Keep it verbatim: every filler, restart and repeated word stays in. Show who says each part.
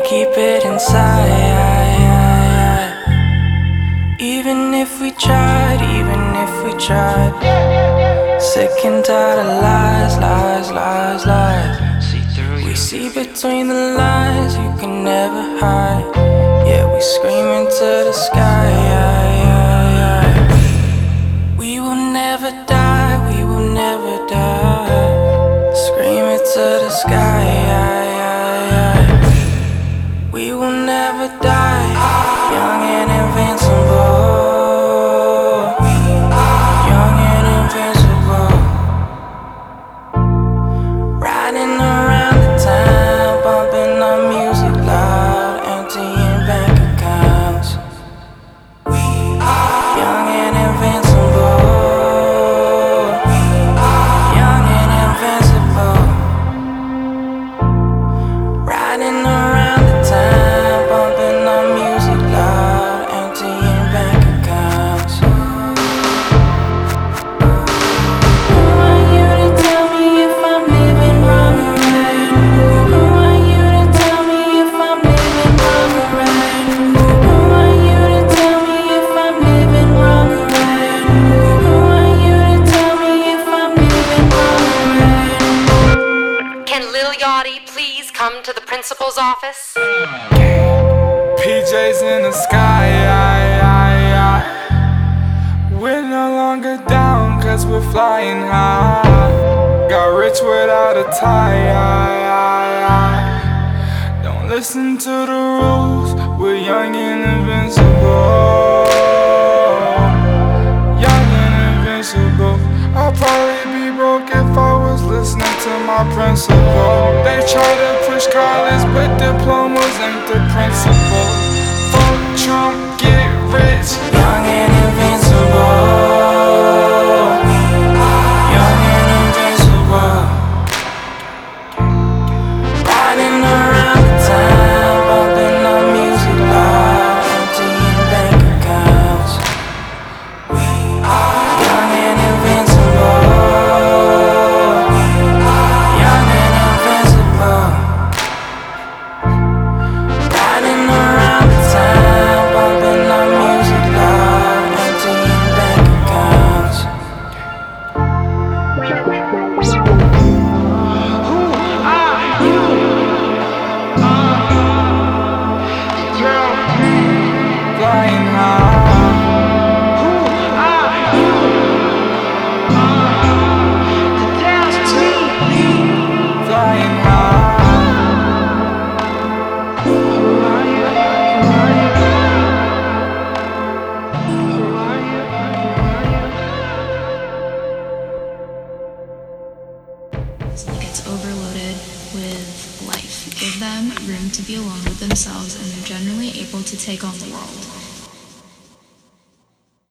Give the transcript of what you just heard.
Speaker 1: keep it inside. Even if we tried, even if we tried. Sick and tired of lies, lies, lies, lies. We see between the lines, you can never hide. Yeah, we scream into the sky. We will never die, we will never die. Scream it to the sky. We will never die, young and invincible. Young and invincible. Riding around the town, bumping our music loud, emptying bank accounts. Young and invincible. Young and invincible. Riding around the town, bumping our music loud, emptying bank accounts. Who are you to tell me if I'm living wrong or right? Who are you to tell me if I'm living wrong or right? Who are you to tell me if I'm living wrong or right? Who are you to tell me if I'm living wrong or right?
Speaker 2: Can Lil Yachty please come to the principal's office?
Speaker 3: P Js in the sky, we're no longer down cause we're flying high. Got rich without a tie. Don't listen to the rules, we're young and invincible. Young and invincible. I'd probably be broke if I was listening to my principal. They try to push college, but diplomas ain't the principal. Fuck Trump, get rich.
Speaker 1: Young and invincible. Young and invincible. Riding around the town, bumping our music loud, emptying bank accounts. Young and invincible. Young and invincible. Riding around the town, bumping our music loud, emptying bank accounts.
Speaker 3: Flying high. Flying
Speaker 4: Gets overloaded with life. Give them room to be alone with themselves, and they're generally able to take on the world.